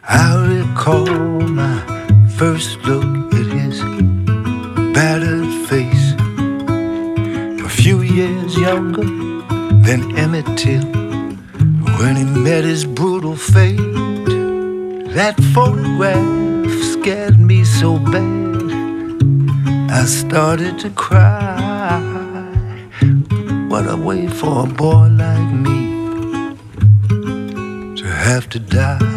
I recall my first look at his battered face. A few years younger than Emmett Till, when he met his brutal fate. That photograph scared me so bad I started to cry. What a way for a boy like me to have to die.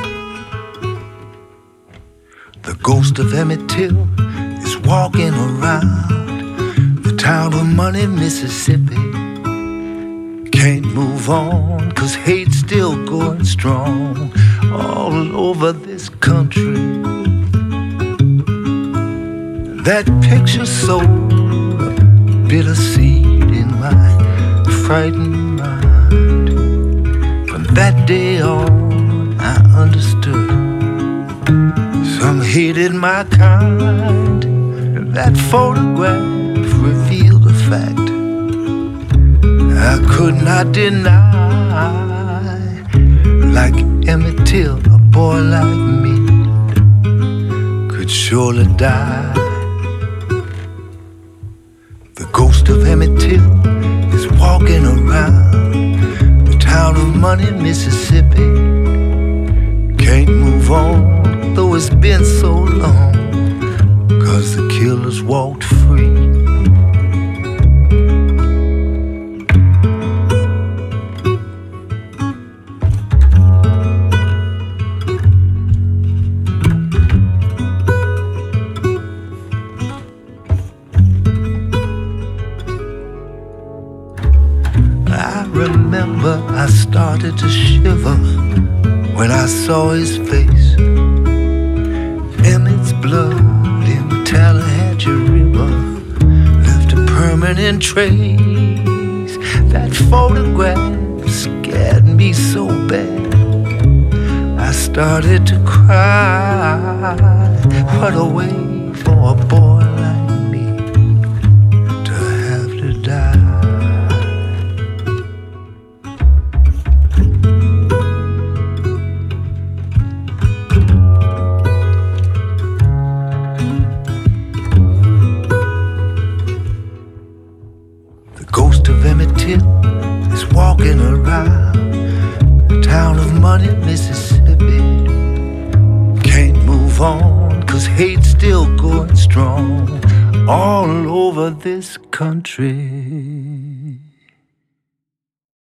The ghost of Emmett Till is walking around the town of Money, Mississippi. Can't move on, 'cause hate's still going strong all over this country. That picture sowed a bitter seed in my frightened mind. From that day on, I understood some hated my kind. That photograph revealed the fact I could not deny. Like Emmett Till, a boy like me could surely die. The ghost of Emmett Till is walking around the town of Money, Mississippi. Can't move on, though it's been so long, 'cause the killers walked free. I remember I started to shiver when I saw his face. Emmett's blood in the Tallahatchie River left a permanent trace. That photograph scared me so bad I started to cry. What a way for a boy like me to have to die. The ghost of Emmett Till is walking around the town of Money, Mississippi. Can't move on, 'cause hate's still going strong all over this country.